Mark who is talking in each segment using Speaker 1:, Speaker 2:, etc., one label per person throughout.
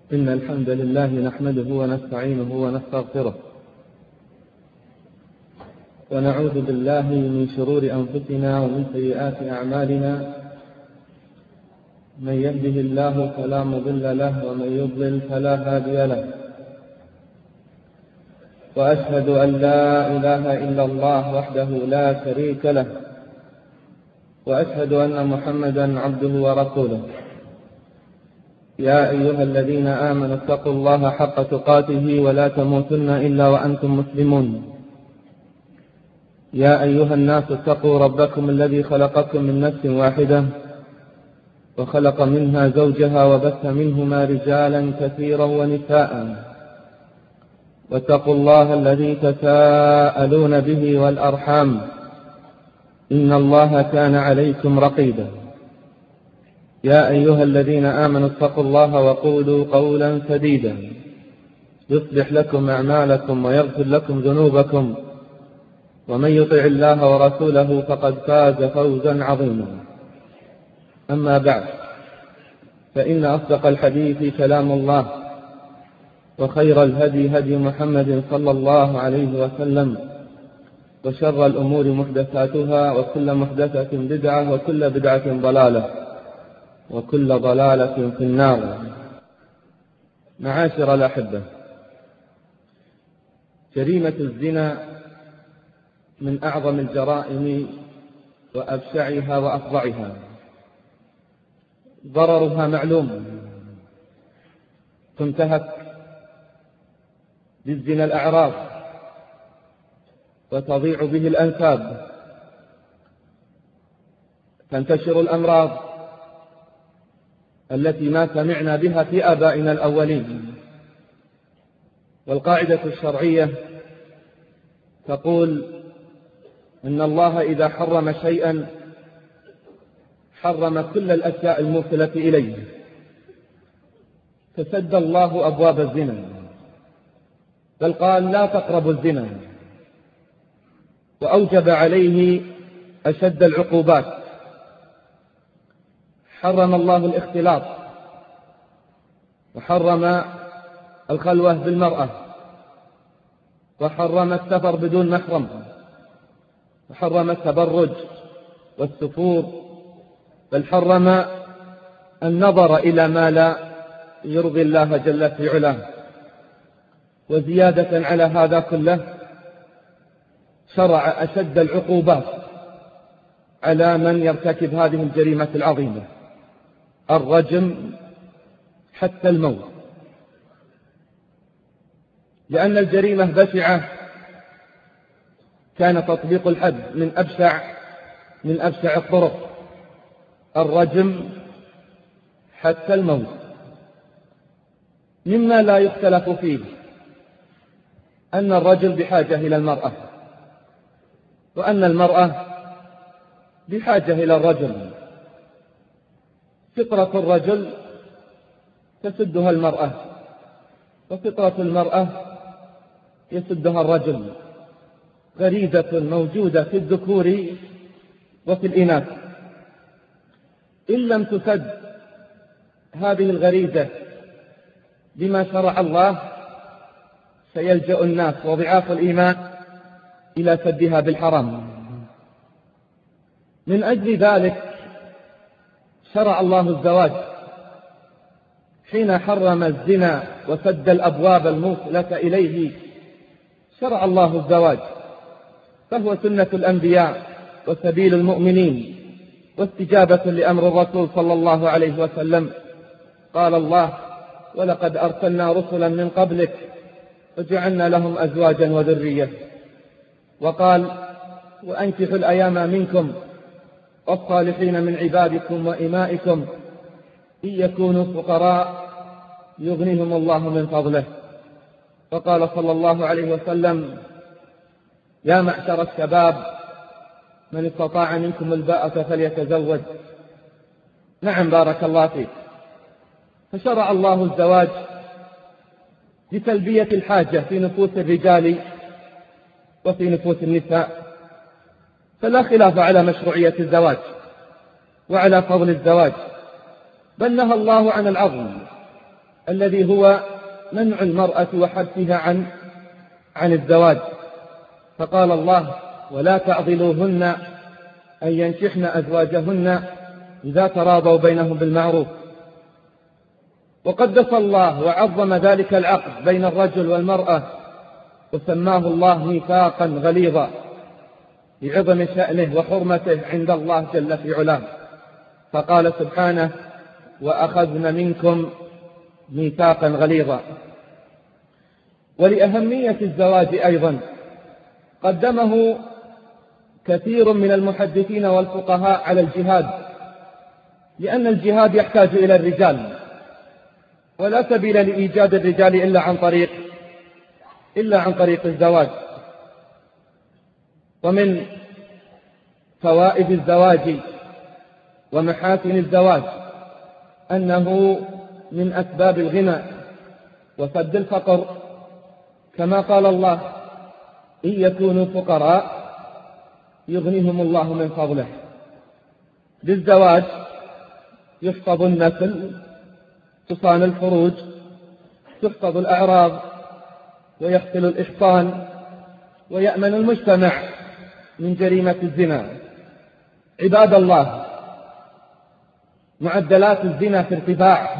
Speaker 1: إن الحمد لله نحمده ونستعينه ونستغفره ونعوذ بالله من شرور أنفسنا ومن سيئات أعمالنا. من يهده الله فلا مضل له ومن يضلل فلا هادي له، وأشهد أن لا إله إلا الله وحده لا شريك له، وأشهد أن محمدا عبده ورسوله. يا أيها الذين آمنوا اتقوا الله حق تقاته ولا تموتن إلا وأنتم مسلمون. يا أيها الناس اتقوا ربكم الذي خلقكم من نفس واحدة وخلق منها زوجها وبث منهما رجالا كثيرا ونساء، واتقوا الله الذي تساءلون به والأرحام إن الله كان عليكم رقيبا. يا أيها الذين آمنوا اتقوا الله وقولوا قولا سديدا يصلح لكم أعمالكم ويغفر لكم ذنوبكم، ومن يطع الله ورسوله فقد فاز فوزا عظيما. أما بعد، فإن أصدق الحديث كلام الله، وخير الهدي هدي محمد صلى الله عليه وسلم، وشر الأمور محدثاتها، وكل محدثة بدعة، وكل بدعة ضلالة، وكل ضلالة في النار. معاشر الأحبة، جريمة الزنا من أعظم الجرائم وأبشعها وأفظعها. ضررها معلوم، تنتهك بالزنا الأعراض وتضيع به الأنساب، تنتشر الأمراض التي ما سمعنا بها في آبائنا الأولين. والقاعدة الشرعية تقول إن الله إذا حرم شيئا حرم كل الأشياء الموصلة إليه، فسد الله أبواب الزنا، بل قال لا تقربوا الزنا، وأوجب عليه أشد العقوبات. حرم الله الاختلاط، وحرم الخلوة بالمرأة، وحرم السفر بدون محرم، وحرم التبرج والسفور، بل حرم النظر إلى ما لا يرضي الله جل في علاه. وزيادة على هذا كله شرع أشد العقوبات على من يرتكب هذه الجريمة العظيمة، الرجم حتى الموت، لأن الجريمة بشعة. كان تطبيق الحد من أبشع الطرق، الرجم حتى الموت. مما لا يختلف فيه أن الرجل بحاجة إلى المرأة، وأن المرأة بحاجة إلى الرجل. فطرة الرجل تسدها المرأة، وفطرة المرأة يسدها الرجل، غريزة موجودة في الذكور وفي الإناث. إن لم تسد هذه الغريزة بما شرع الله، سيلجأ الناس وضعاف الإيمان إلى سدها بالحرام. من أجل ذلك شرع الله الزواج. حين حرم الزنا وسد الأبواب الموصلة إليه، شرع الله الزواج، فهو سنة الأنبياء وسبيل المؤمنين، واستجابة لأمر الرسول صلى الله عليه وسلم. قال الله: ولقد أرسلنا رسلا من قبلك وجعلنا لهم أزواجا وذرية. وقال: وأنكحوا الأيام منكم والصالحين من عبادكم وإمائكم إن يكونوا فقراء يغنيهم الله من فضله. وقال صلى الله عليه وسلم: يا معشر الشباب من استطاع منكم الباءة فليتزوج. نعم، بارك الله فيك. فشرع الله الزواج لتلبية الحاجة في نفوس الرجال وفي نفوس النساء، فلا خلاف على مشروعية الزواج وعلى فضل الزواج، بل نهى الله عن العظم الذي هو منع المرأة وحبسها عن الزواج. فقال الله: ولا تعضلوهن أن ينكحن أزواجهن إذا تراضوا بينهم بالمعروف. وقدس الله وعظم ذلك العقد بين الرجل والمرأة، وسماه الله ميثاقا غليظا لعظم شأنه وحرمته عند الله جل في علاه. فقال سبحانه: وأخذن منكم ميثاقا غليظا. ولأهمية الزواج أيضا قدمه كثير من المحدثين والفقهاء على الجهاد، لأن الجهاد يحتاج إلى الرجال، ولا سبيل لإيجاد الرجال إلا عن طريق الزواج. ومن فوائد الزواج ومحاسن الزواج أنه من أسباب الغنى وسد الفقر، كما قال الله: إن يكونوا فقراء يغنيهم الله من فضله. بالزواج يحفظ النسل، تصان الفروج، تحفظ الأعراض، ويحصل الإحصان، ويأمن المجتمع من جريمة الزنا. عباد الله، معدلات الزنا في ارتفاع،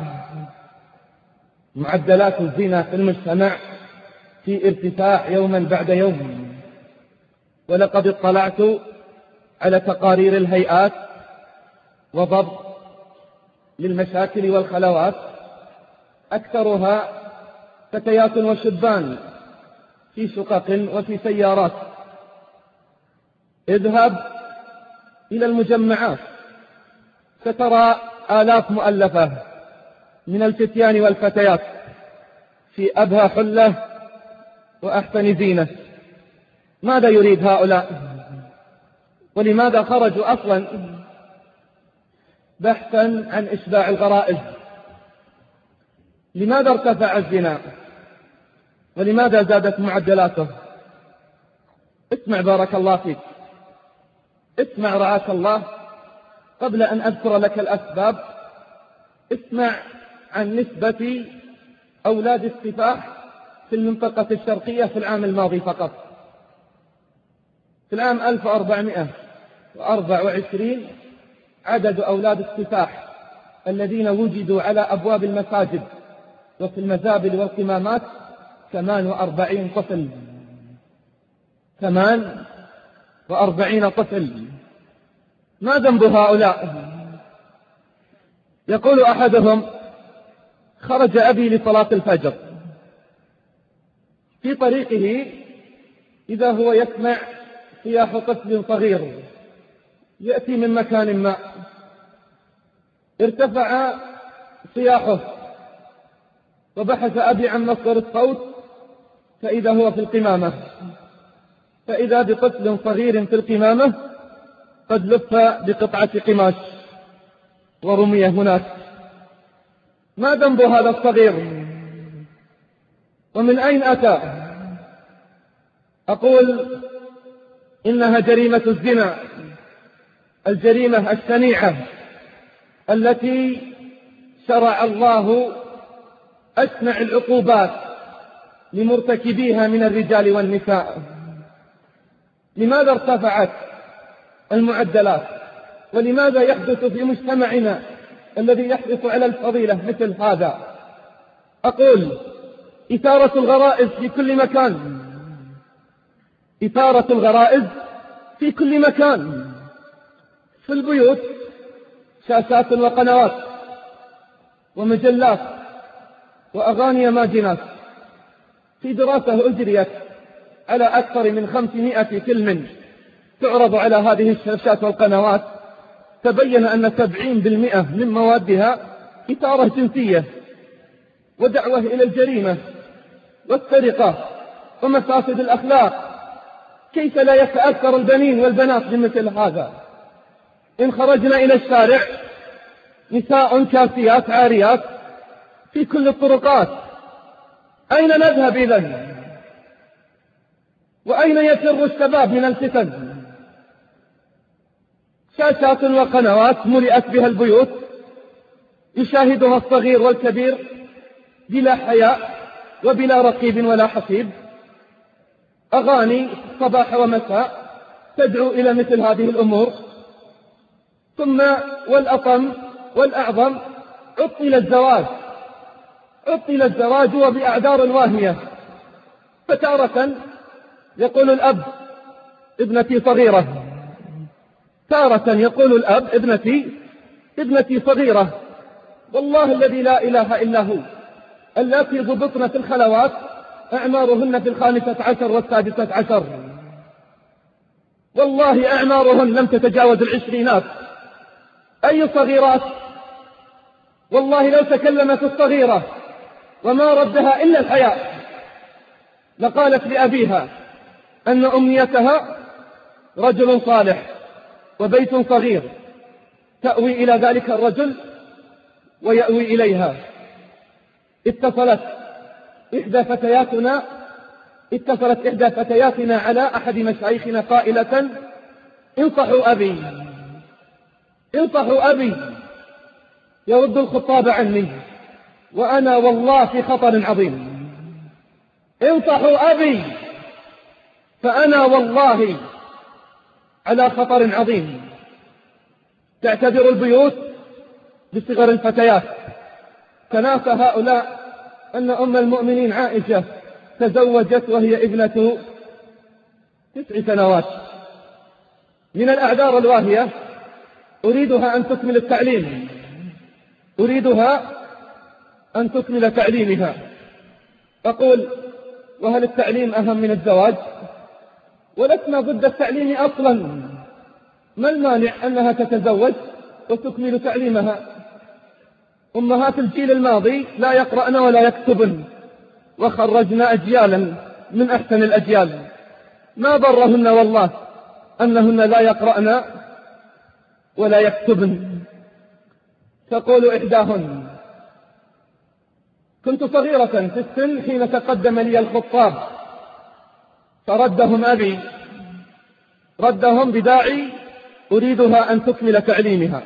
Speaker 1: معدلات الزنا في المجتمع في ارتفاع يوما بعد يوم. ولقد اطلعت على تقارير الهيئات وضبط للمشاكل والخلوات، أكثرها فتيات وشبان في شقق وفي سيارات. اذهب إلى المجمعات سترى آلاف مؤلفة من الفتيان والفتيات في أبهى حلة وأحسن زينة. ماذا يريد هؤلاء؟ ولماذا خرجوا أصلا؟ بحثا عن إشباع الغرائز. لماذا ارتفع الزنا؟ ولماذا زادت معدلاته؟ اسمع بارك الله فيك، اسمع رعاك الله. قبل أن أذكر لك الأسباب، اسمع عن نسبة أولاد السفاح في المنطقة الشرقية في العام الماضي فقط. في العام 1424 عدد أولاد السفاح الذين وجدوا على أبواب المساجد وفي المزابل والقمامات 48 طفل. 48 طفل. ما ذنب هؤلاء؟ يقول أحدهم: خرج أبي لصلاة الفجر، في طريقه إذا هو يسمع صياح طفل صغير يأتي من مكان ما، ارتفع صياحه، وبحث أبي عن مصدر الصوت، فإذا هو في القمامة، فإذا بطفل صغير في القمامة قد لف بقطعة قماش ورمي هناك. ما ذنب هذا الصغير؟ ومن أين أتى؟ أقول إنها جريمة الزنا، الجريمة الشنيعة التي شرع الله أشنع العقوبات لمرتكبيها من الرجال والنساء. لماذا ارتفعت المعدلات؟ ولماذا يحدث في مجتمعنا الذي يحرص على الفضيلة مثل هذا؟ أقول: إثارة الغرائز في كل مكان، إثارة الغرائز في كل مكان. في البيوت شاشات وقنوات ومجلات وأغاني ماجنات. في دراسة أجريت على أكثر من 500 فيلم تعرض على هذه الشاشات والقنوات، تبين أن 70% من موادها إثارة جنسية ودعوة إلى الجريمة والسرقة ومفاسد الأخلاق. كيف لا يتأثر البنين والبنات بمثل هذا؟ إن خرجنا إلى الشارع نساء كاسيات عاريات في كل الطرقات، أين نذهب إذن؟ وأين يفر الشباب من الفتن؟ شاشات وقنوات ملئت بها البيوت، يشاهدها الصغير والكبير بلا حياء وبلا رقيب ولا حسيب، أغاني صباح ومساء تدعو إلى مثل هذه الأمور. ثم والأطم والأعظم عطل الزواج وبأعذار واهية. فتارة يقول الأب ابنتي صغيرة، تارة يقول الأب ابنتي صغيرة. والله الذي لا إله إلا هو اللاتي ضبطن في الخلوات أعمارهن في 15 و16، والله أعمارهن لم تتجاوز 20. أي صغيرات؟ والله لو تكلمت الصغيرة وما ردها إلا الحياء لقالت لأبيها أن أمنيتها رجل صالح وبيت صغير تأوي إلى ذلك الرجل ويأوي إليها. اتصلت إحدى فتياتنا على أحد مشايخنا قائلة: انصحوا أبي يرد الخطاب عني وأنا والله في خطر عظيم. انصحوا أبي فأنا والله على خطر عظيم. تعتبر البيوت بصغر الفتيات. تناسى هؤلاء أن أم المؤمنين عائشة تزوجت وهي ابنة 9 سنوات. من الأعذار الواهية أريدها أن تكمل تعليمها. أقول: وهل التعليم أهم من الزواج؟ ولسنا ضد التعليم أصلا، ما المانع أنها تتزوج وتكمل تعليمها؟ أمهات الجيل الماضي لا يقرأن ولا يكتبن، وخرجنا أجيالا من أحسن الأجيال. ما ضرهن والله أنهن لا يقرأن ولا يكتبن. تقول إحداهن: كنت صغيرة في السن حين تقدم لي الخطاب ردهم بداعي أريدها أن تكمل تعليمها.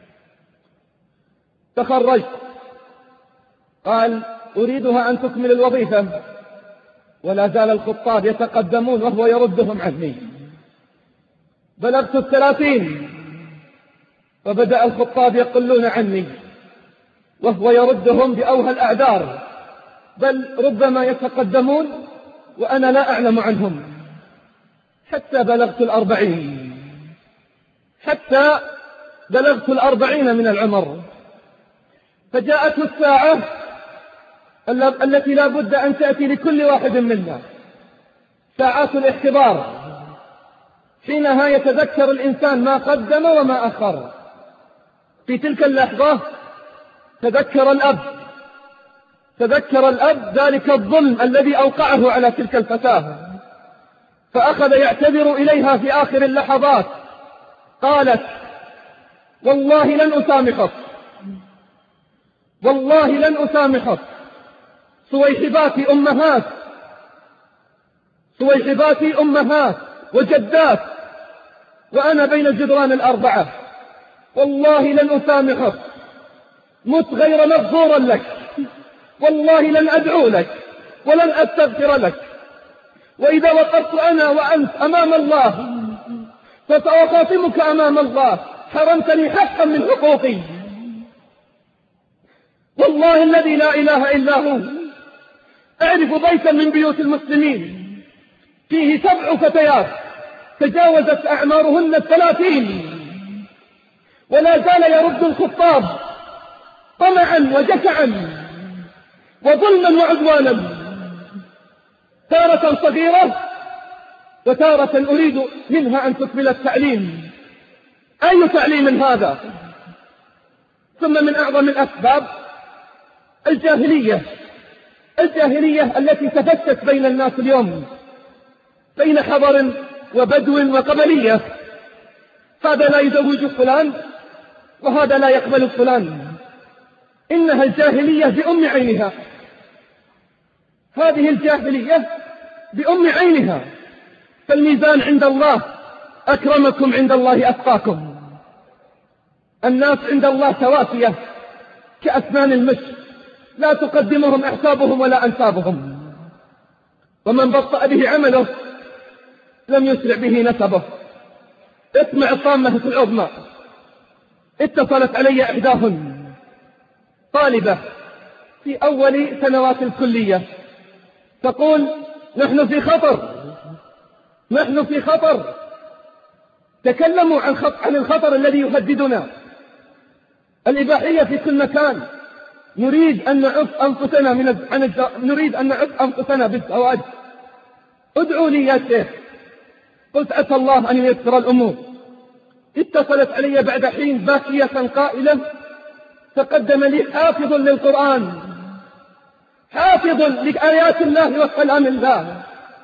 Speaker 1: تخرجت، قال: أريدها أن تكمل الوظيفة، ولا زال الخطاب يتقدمون وهو يردهم عني. بلغت 30 وبدأ الخطاب يقلون عني وهو يردهم بأوهى الأعذار، بل ربما يتقدمون وأنا لا أعلم عنهم. حتى بلغت 40 من العمر، فجاءته الساعة التي لا بد أن تأتي لكل واحد منا، ساعات الاحتضار. حينها يتذكر الإنسان ما قدم وما أخر. في تلك اللحظة تذكر الأب ذلك الظلم الذي أوقعه على تلك الفتاة، فأخذ يعتذر إليها في آخر اللحظات. قالت: والله لن أسامحك. صويحباتي أمهات وجدات وأنا بين الجدران 4. والله لن أسامحك، مت غير مغفورا لك، والله لن أدعو لك ولن أستغفر لك، وإذا وقفت أنا وأنت أمام الله فسأخاصمك أمام الله، حرمتني حقا من حقوقي. والله الذي لا إله إلا هو أعرف بيتا من بيوت المسلمين فيه 7 فتيات تجاوزت أعمارهن 30 ولا زال يرد الخطاب طمعا وجشعا وظلما وعدوانا، تارة صغيرة وتارة أريد منها أن تكمل التعليم. أي تعليم هذا؟ ثم من أعظم الأسباب الجاهلية التي تفتت بين الناس اليوم، بين حضر وبدو وقبلية. هذا لا يزوج فلان وهذا لا يقبل فلان. إنها الجاهلية بأم عينها، هذه الجاهلية بأم عينها. فالميزان عند الله: أكرمكم عند الله أتقاكم. الناس عند الله توافية كأسنان المشط لا تقدمهم أحسابهم ولا أنسابهم، ومن بطأ به عمله لم يسرع به نسبه. اسمع الطامة العظمى. اتصلت علي إحداهن طالبة في أول سنوات الكلية تقول: نحن في خطر، نحن في خطر. تكلموا عن الخطر الذي يهددنا، الإباحية في كل مكان. نريد أن نعف أنفسنا بالزواج. ادعوا لي يا شيخ. قلت: عسى الله أن ييسر الأمور. اتصلت علي بعد حين باكية قائلة: تقدم لي حافظ للقرآن، حافظ لآيات الله وكلام الله،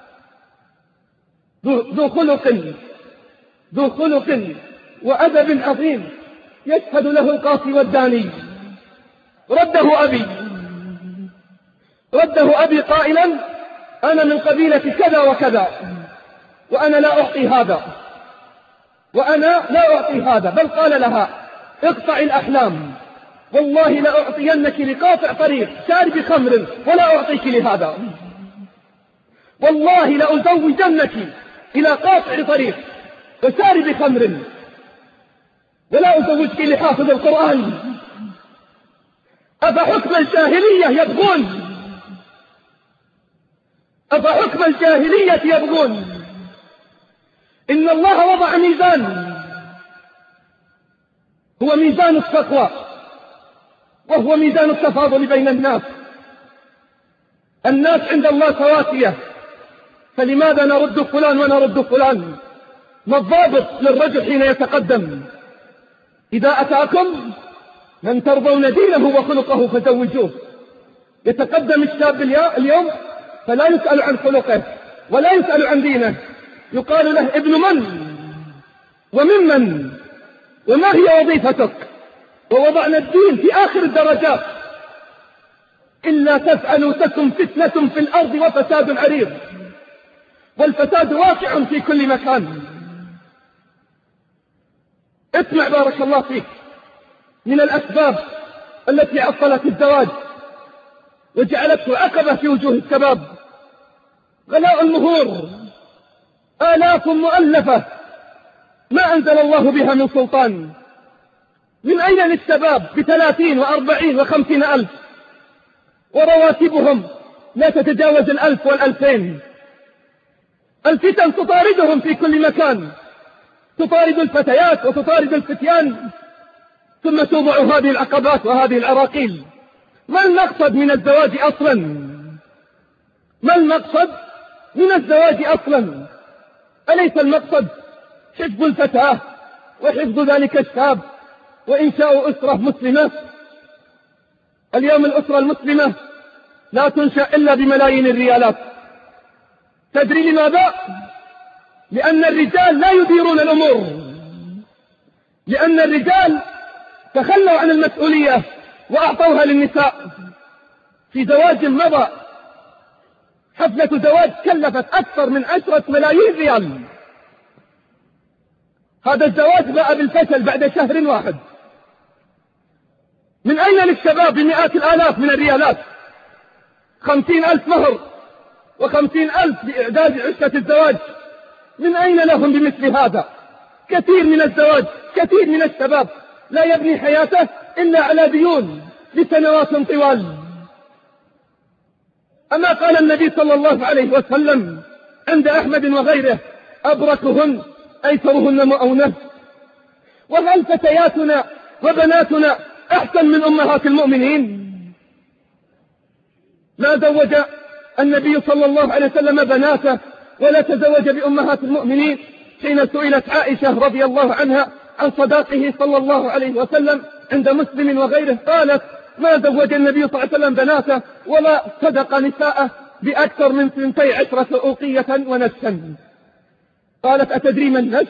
Speaker 1: ذو خلق وأدب عظيم، يشهد له القاصي والداني. رده أبي قائلا: أنا من قبيلة كذا وكذا، وأنا لا أعطي هذا، بل قال لها: اقطع الأحلام، والله لأعطينك لقاطع طريق شارب خمر ولا أعطيك لهذا، والله لأزوجنك إلى قاطع طريق وشارب خمر ولا أزوجك لحافظ القرآن. أفحكم الجاهلية يبغون؟ إن الله وضع ميزان، هو ميزان التقوى، وهو ميزان التفاضل بين الناس. الناس عند الله سواسية، فلماذا نرد فلان ونرد فلان؟ ما الضابط للرجل حين يتقدم؟ إذا أتاكم من ترضون دينه وخلقه فزوجوه. يتقدم الشاب اليوم فلا يسأل عن خلقه ولا يسأل عن دينه، يقال له: ابن من وممن وما هي وظيفتك؟ ووضعنا الدين في آخر الدرجات. إلا تفعلوا تكن فتنة في الأرض وفساد عريض، والفساد واقع في كل مكان. اسمع بارك الله فيك، من الأسباب التي عطلت الزواج وجعلته عقبة في وجوه الشباب غلاء المهور، آلاف مؤلفة ما أنزل الله بها من سلطان. من أين للشباب ب30 و40 و50 ألف، ورواتبهم لا تتجاوز 1000 و2000؟ الفتن تطاردهم في كل مكان، تطارد الفتيات وتطارد الفتيان، ثم توضع هذه العقبات وهذه العراقيل. ما المقصد من الزواج أصلا؟ ما المقصد من الزواج أصلا؟ أليس المقصد حفظ الفتاة وحفظ ذلك الشاب وإنشاء أسرة مسلمة؟ اليوم الأسرة المسلمة لا تنشأ إلا بملايين الريالات. تدري لماذا؟ لأن الرجال لا يديرون الأمور، لأن الرجال تخلوا عن المسؤولية وأعطوها للنساء. في زواج مضى حفلة زواج كلفت أكثر من 10 ملايين ريال. هذا الزواج باء بالفشل بعد شهر واحد. من أين للشباب بمئات الآلاف من الريالات؟ 50,000 مهر و50,000 لإعداد عشة الزواج. من أين لهم بمثل هذا؟ كثير من الزواج، كثير من الشباب لا يبني حياته إلا على ديون لسنوات طوال. أما قال النبي صلى الله عليه وسلم عند أحمد وغيره: أبركهن أيسرهن مؤونة. وهل فتياتنا وبناتنا أحسن من أمهات المؤمنين؟ ما زوج النبي صلى الله عليه وسلم بناته ولا تزوج بأمهات المؤمنين. حين سئلت عائشة رضي الله عنها عن صداقه صلى الله عليه وسلم عند مسلم وغيره، قالت: ما زوج النبي صلى الله عليه وسلم بناته ولا صدق نساءه بأكثر من 12 أوقية ونسا. قالت: أتدري ما النس؟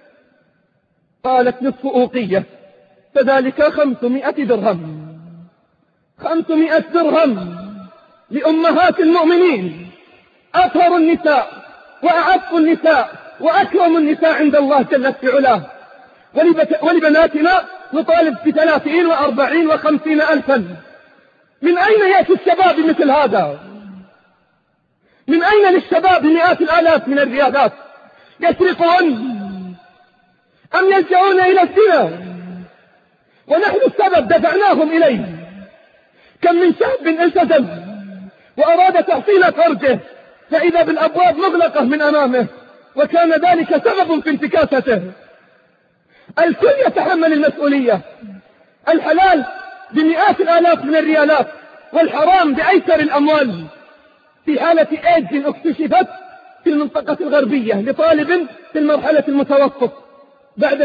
Speaker 1: قالت: نصف أوقية، فذلك 500 درهم. 500 درهم لأمهات المؤمنين، أطهر النساء وأعف النساء وأكرم النساء عند الله جل في علاه. ولبناتنا نطالب ب30 و40 و50 ألفا.
Speaker 2: من أين يأتي الشباب مثل هذا؟ من أين للشباب مئات الآلاف من الرياضات؟ يسرقون أم يلجؤون إلى الزنا ونحن السبب دفعناهم إليه؟ كم من شاب التزم وأراد تحصيل فرجه فإذا بالأبواب مغلقة من أمامه وكان ذلك سبب في انتكاسته. الكل يتحمل المسؤولية. الحلال بمئات الآلاف من الريالات والحرام بأيسر الأموال. في حالة إيدز اكتشفت في المنطقة الغربية لطالب في المرحلة المتوسط، بعد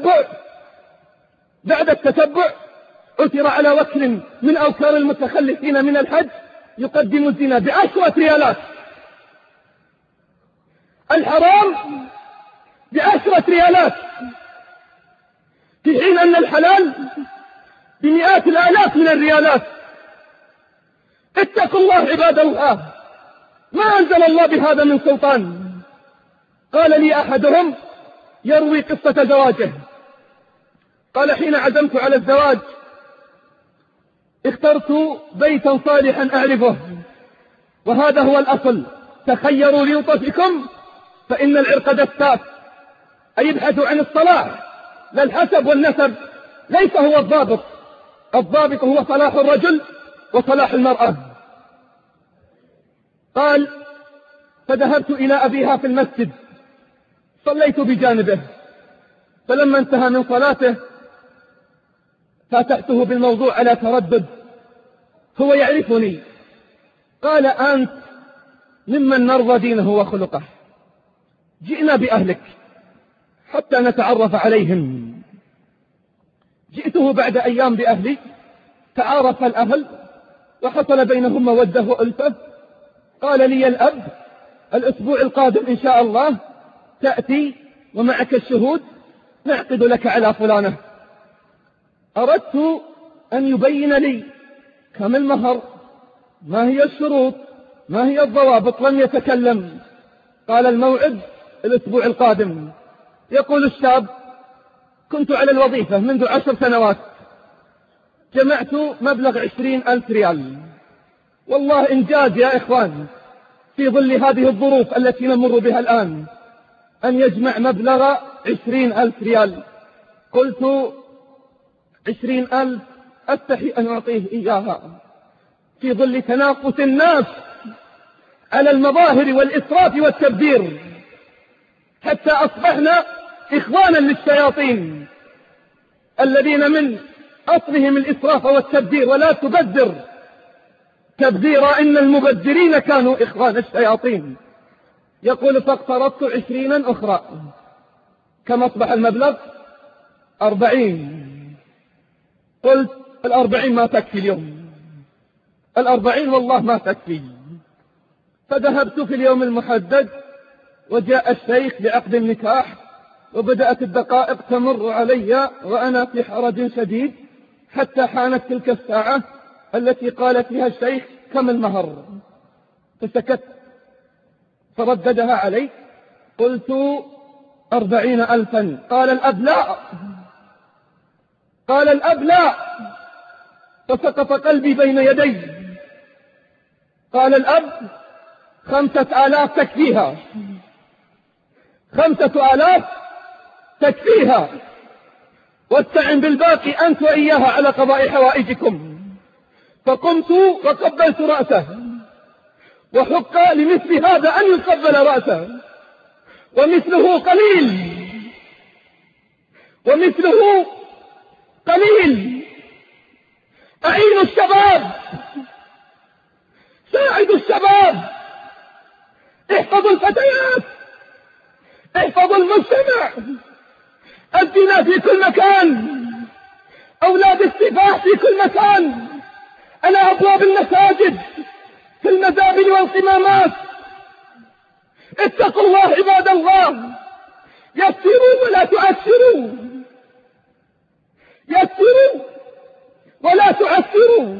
Speaker 2: التتبع أثر على وكل من أوكار المتخلفين من الحج يقدم الزنا ب10 ريالات. الحرام ب10 ريالات، في حين أن الحلال بمئات الآلاف من الريالات. اتقوا الله عباد الله، ما أنزل الله بهذا من سلطان. قال لي أحدهم يروي قصة زواجه، قال حين عزمت على الزواج اخترت بيتا صالحا أعرفه، وهذا هو الأصل. تخيروا لنطفكم فإن العرق دساس، أي ابحثوا عن الصلاح لا الحسب والنسب، ليس هو الضابط. الضابط هو صلاح الرجل وصلاح المرأة. قال فذهبت إلى أبيها في المسجد، صليت بجانبه، فلما انتهى من صلاته فاتحته بالموضوع على تردد. هو يعرفني، قال أنت ممن نرضى دينه وخلقه، جئنا بأهلك حتى نتعرف عليهم. جئته بعد أيام بأهلي، تعارف الأهل وحصل بينهم مودة وألفة. قال لي الأب الأسبوع القادم إن شاء الله تأتي ومعك الشهود نعقد لك على فلانة. أردت أن يبين لي كم المهر، ما هي الشروط، ما هي الضوابط. لم يتكلم. قال الموعد الأسبوع القادم. يقول الشاب كنت على الوظيفة منذ 10 سنوات، جمعت مبلغ 20,000 ريال. والله إنجاز يا إخوان في ظل هذه الظروف التي نمر بها الآن أن يجمع مبلغ 20,000 ريال. قلت 20,000 أستحي أن أعطيه إياها في ظل تنافس الناس على المظاهر والإسراف والتبذير، حتى أصبحنا إخوانا للشياطين الذين من أصلهم الإسراف والتبذير. ولا تبذر تبذيرا إن المبذرين كانوا إخوان الشياطين. يقول فاقترضت 20 أخرى. كم أصبح المبلغ؟ 40. قلت 40 ما تكفي اليوم، 40 والله ما تكفي. فذهبت في اليوم المحدد وجاء الشيخ لعقد النكاح، وبدأت الدقائق تمر علي وأنا في حرج شديد، حتى حانت تلك الساعة التي قال فيها الشيخ كم المهر. فسكت، فرددها علي. قلت 40,000. قال الأب لا، قال الأب لا، فسقط قلبي بين يدي. قال الأب 5,000 تكفيها، 5,000 تكفيها، واستعن بالباقي أنت وإياها على قضاء حوائجكم. فقمت وقبلت رأسه، وحق لمثل هذا أن يقبل رأسه، ومثله قليل، ومثله قليل. أعينوا الشباب، ساعدوا الشباب، احفظوا الفتيات، احفظوا المجتمع. الزنا في كل مكان، أولاد السفاح في كل مكان، على أبواب المساجد، في المزابل والقمامات. اتقوا الله عباد الله، يسروا ولا تعسروا، يسروا ولا تعسروا.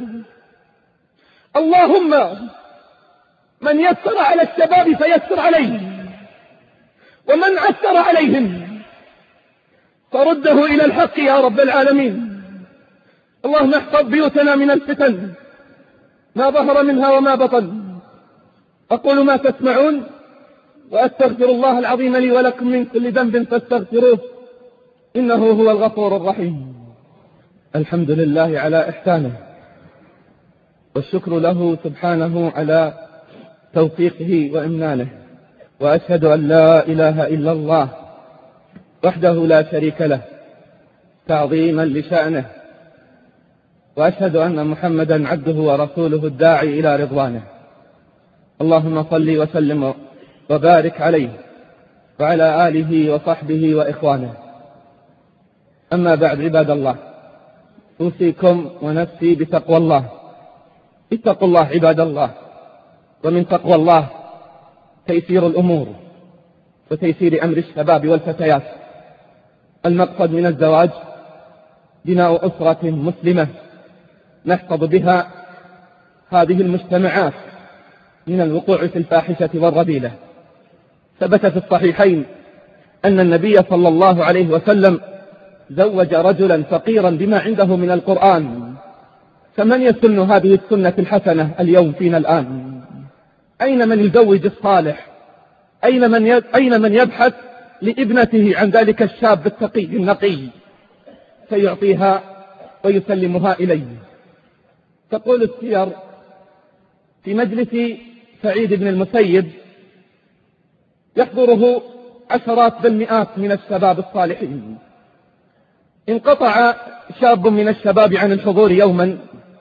Speaker 2: اللهم من يسر على الشباب فيسر عليه، ومن عسر عليهم فرده إلى الحق يا رب العالمين. اللهم احفظ بيوتنا من الفتن، ما ظهر منها وما بطن. أقول ما تسمعون وأستغفر الله العظيم لي ولكم من كل ذنب فاستغفروه إنه هو الغفور الرحيم. الحمد لله على إحسانه، والشكر له سبحانه على توفيقه وإمنانه، وأشهد أن لا إله إلا الله وحده لا شريك له تعظيما لشأنه، وأشهد أن محمدا عبده ورسوله الداعي إلى رضوانه. اللهم صل وسلم وبارك عليه وعلى آله وصحبه وإخوانه. أما بعد، عباد الله، أوصيكم ونفسي بتقوى الله. اتقوا الله عباد الله، ومن تقوى الله تيسير الأمور وتيسير أمر الشباب والفتيات. المقصد من الزواج بناء أسرة مسلمة نحفظ بها هذه المجتمعات من الوقوع في الفاحشة والرذيلة. ثبت في الصحيحين أن النبي صلى الله عليه وسلم زوج رجلا فقيرا بما عنده من القرآن. فمن يسن هذه السنة الحسنة اليوم فينا الآن؟ أين من يزوج الصالح؟ أين من يبحث لابنته عن ذلك الشاب التقي النقي فيعطيها ويسلمها إليه؟ تقول السير في مجلس سعيد بن المسيب يحضره عشرات بل مئات من الشباب الصالحين. انقطع شاب من الشباب عن الحضور يوما،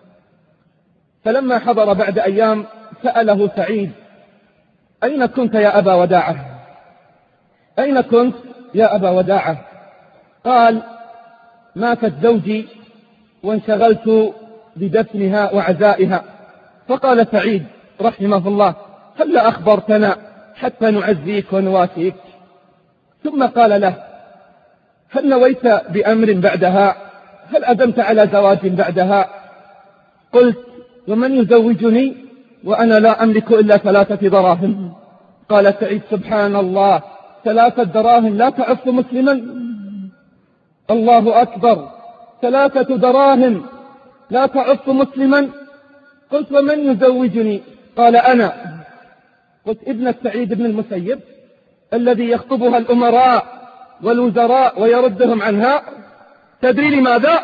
Speaker 2: فلما حضر بعد أيام سأله سعيد: أين كنت يا أبا وداعة؟ أين كنت يا أبا وداعة؟ قال: ماتت زوجي وانشغلت بدفنها وعزائها. فقال سعيد رحمه الله: هل أخبرتنا حتى نعزيك ونواسيك؟ ثم قال له: هل نويت بأمر بعدها؟ هل أدمت على زواج بعدها؟ قلت: ومن يزوجني وأنا لا أملك إلا 3 دراهم؟ قال سعيد: سبحان الله، 3 دراهم لا تعف مسلما؟ الله أكبر، 3 دراهم لا تعف مسلما؟ قلت: ومن يزوجني؟ قال: أنا. قلت: ابن سعيد بن المسيب الذي يخطبها الأمراء والوزراء ويردهم عنها. تدري لماذا؟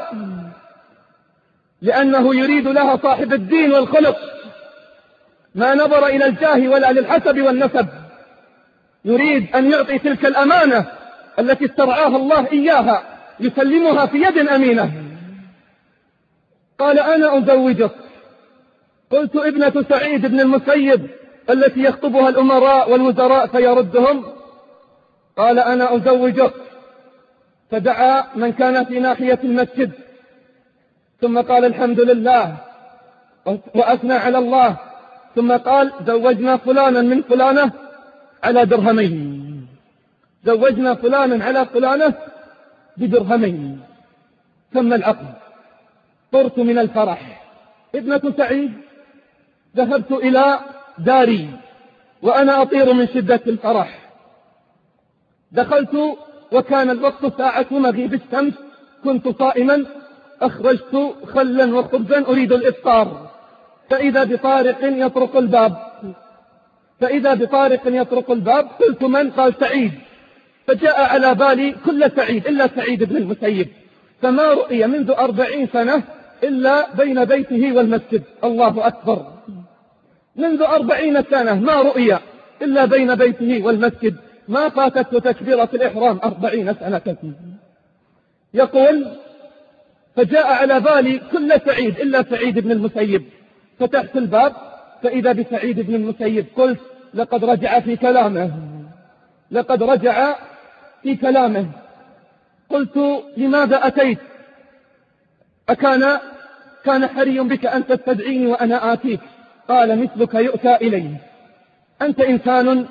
Speaker 2: لأنه يريد لها صاحب الدين والخلق، ما نظر إلى الجاه ولا للحسب والنسب. يريد أن يعطي تلك الأمانة التي استرعاها الله إياها، يسلمها في يد أمينة. قال: أنا أزوجك. قلت: ابنة سعيد بن المسيب التي يخطبها الأمراء والوزراء فيردهم؟ قال: أنا أزوجك. فدعا من كان في ناحية المسجد، ثم قال: الحمد لله، وأثنى على الله، ثم قال: زوجنا فلانا من فلانة على درهمين، زوجنا فلانا على فلانة بدرهمين. ثم العقد. طرت من الفرح. ابنة سعيد ذهبت إلى داري وأنا أطير من شدة الفرح. دخلت وكان الوقت ساعة مغيب الشمس، كنت صائما، أخرجت خلا وخبزا أريد الإفطار، فإذا بطارق يطرق الباب، قلت: من؟ قال: سعيد. فجاء على بالي كل سعيد إلا سعيد بن المسيب، فما رؤي منذ 40 سنة إلا بين بيته والمسجد. الله أكبر، منذ 40 سنة ما رؤي إلا بين بيته والمسجد، ما فاتته تكبيرة الإحرام 40 سنة. يقول: فجاء على بالي كل سعيد إلا سعيد بن المسيب، فتحت الباب فإذا بسعيد بن المسيب. قلت: لقد رجع في كلامه. قلت: لماذا أتيت؟ كان حري بك أن تستدعيني وأنا آتيك. قال: مثلك يؤتى إليه، أنت إنسان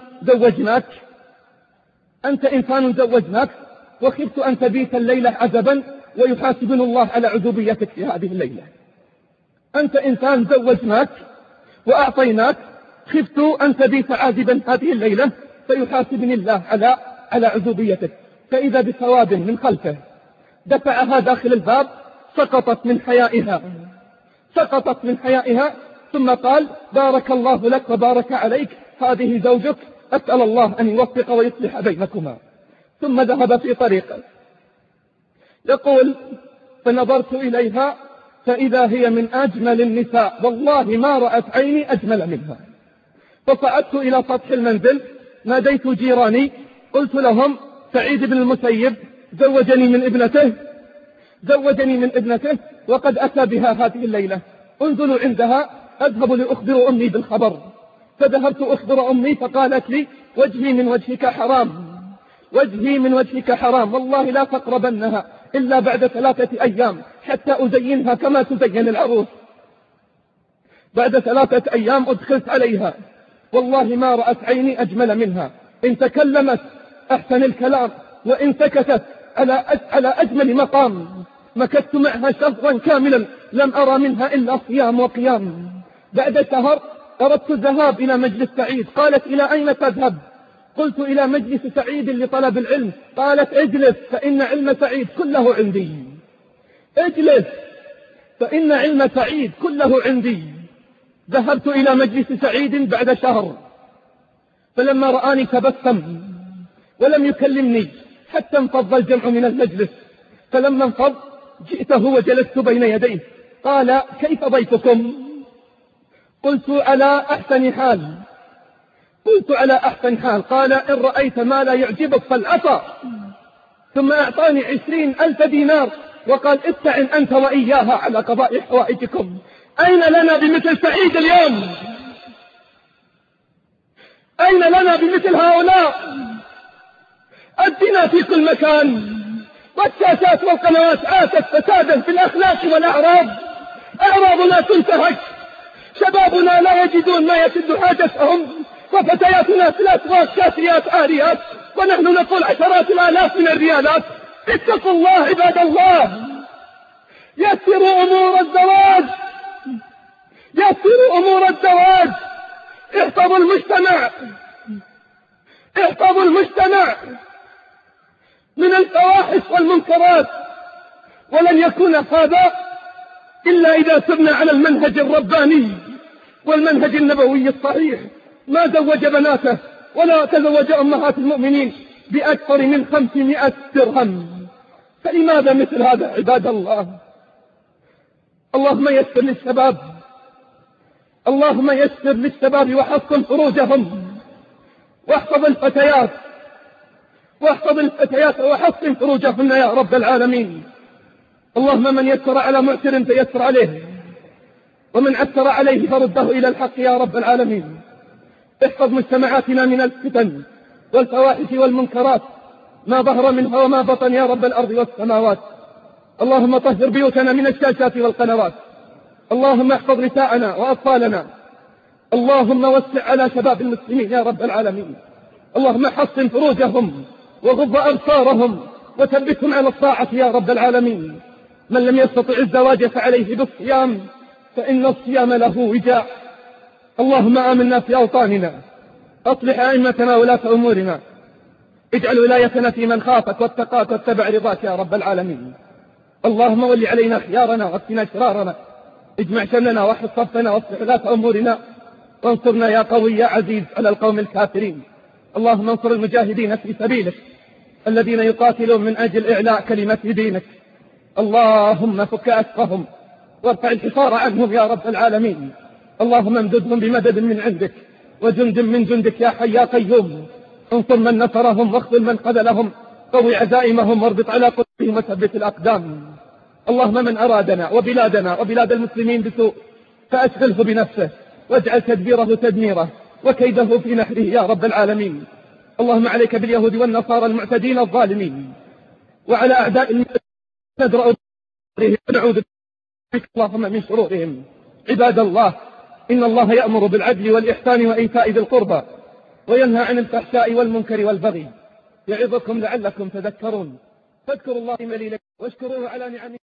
Speaker 2: زوجناك وخفت أن تبيت الليلة عزبا ويحاسبني الله على عذوبيتك في هذه الليلة. أنت إنسان زوجناك وأعطيناك، خفت أن تبيت عازبا هذه الليلة فيحاسبني الله على عذوبيتك. فإذا بثواب من خلفه دفعها داخل الباب، سقطت من حيائها ثم قال بارك الله لك وبارك عليك، هذه زوجك، أسأل الله أن يوفق ويصلح بينكما. ثم ذهب في طريقه. يقول فنظرت إليها فإذا هي من أجمل النساء، والله ما رأت عيني أجمل منها. فصعدت إلى سطح المنزل، ناديت جيراني، قلت لهم سعيد بن المسيب زوجني من ابنته وقد أتى بها هذه الليلة، انزلوا عندها أذهب لأخبر أمي بالخبر. فذهبت أخبر أمي فقالت لي وجهي من وجهك حرام، والله لا تقربنها إلا بعد 3 أيام حتى أزينها كما تزين العروس. بعد 3 أيام أدخلت عليها، والله ما رأت عيني أجمل منها، إن تكلمت أحسن الكلام، وإن سكتت على أجمل مقام. مكثت معها شهرا كاملا لم أرى منها إلا صيام وقيام. بعد شهر أردت الذهاب إلى مجلس سعيد، قالت إلى أين تذهب؟ قلت إلى مجلس سعيد لطلب العلم. قالت اجلس فإن علم سعيد كله عندي. اجلس فإن علم سعيد كله عندي. ذهبت إلى مجلس سعيد بعد شهر، فلما رآني تبسم ولم يكلمني حتى انفض الجمع من المجلس. فلما انفض جئته وجلست بين يديه. قال كيف ضيفكم؟ قلت على أحسن حال. قال إن رأيت ما لا يعجبك فالعصا. ثم أعطاني 20,000 دينار وقال استعن أنت وإياها على قضاء حوائجكم. أين لنا بمثل سعيد اليوم؟ أين لنا بمثل هؤلاء؟ الزنا في كل مكان، والشاشات والقنوات عاشت فسادا في الأخلاق والأعراض. أعراضنا تنتهك، شبابنا لا يجدون ما يسد حاجتهم، وفتياتنا في الأسواق كاسيات عاريات، ونحن نقول 10,000 من الريالات. اتقوا الله عباد الله، يسروا أمور الزواج، احفظوا المجتمع من الفواحش والمنكرات. ولن يكون هذا إلا إذا سرنا على المنهج الرباني والمنهج النبوي الصحيح. ما زوج بناته ولا تزوج أمهات المؤمنين بأكثر من 500 درهم. فلماذا مثل هذا عباد الله؟ اللهم يسر للشباب وحصن فروجهم، واحفظ الفتيات وحصن فروجهن يا رب العالمين. اللهم من يسر على معسر فيسر عليه، ومن عسر عليه فرده إلى الحق يا رب العالمين. احفظ مجتمعاتنا من الفتن والفواحش والمنكرات ما ظهر منها وما بطن يا رب الأرض والسماوات. اللهم طهر بيوتنا من الشاشات والقنوات. اللهم احفظ نساءنا وأطفالنا. اللهم وسع على شباب المسلمين يا رب العالمين. اللهم حصن فروجهم وغض أبصارهم وثبتهم على الطاعة يا رب العالمين. من لم يستطع الزواج فعليه بالصيام، فإن الصيام له وجاء. اللهم آمنا في أوطاننا، أصلح أئمتنا ولاة أمورنا، اجعل ولايتنا في من خافك واتقاك واتبع رضاك يا رب العالمين. اللهم ول علينا خيارنا واكفنا شرارنا، اجمع شملنا واحفظ صفنا واصلح ولاة أمورنا، وانصرنا يا قوي يا عزيز على القوم الكافرين. اللهم انصر المجاهدين في سبيلك الذين يقاتلون من أجل إعلاء كلمة دينك. اللهم فك أسرهم وارفع الحصار عنهم يا رب العالمين. اللهم امددهم بمدد من عندك وجند من جندك يا حي يا قيوم. انصر من نصرهم واخذل من خذلهم، قوي عزائمهم واربط على قلوبهم وثبت الأقدام. اللهم من أرادنا وبلادنا وبلاد المسلمين بسوء فأشغله بنفسه، واجعل تدبيره تدميره وكيده في نحره يا رب العالمين. اللهم عليك باليهود والنصارى المعتدين الظالمين، وعلى أعداء المسلمين تدرأ بهم ونعوذ بك اللهم من شرورهم. عباد الله، إن الله يأمر بالعدل والإحسان وإيتاء ذي القربى وينهى عن الفحشاء والمنكر والبغي، يعظكم لعلكم تذكرون. فاذكروا الله جليلا واشكروه على نعمه.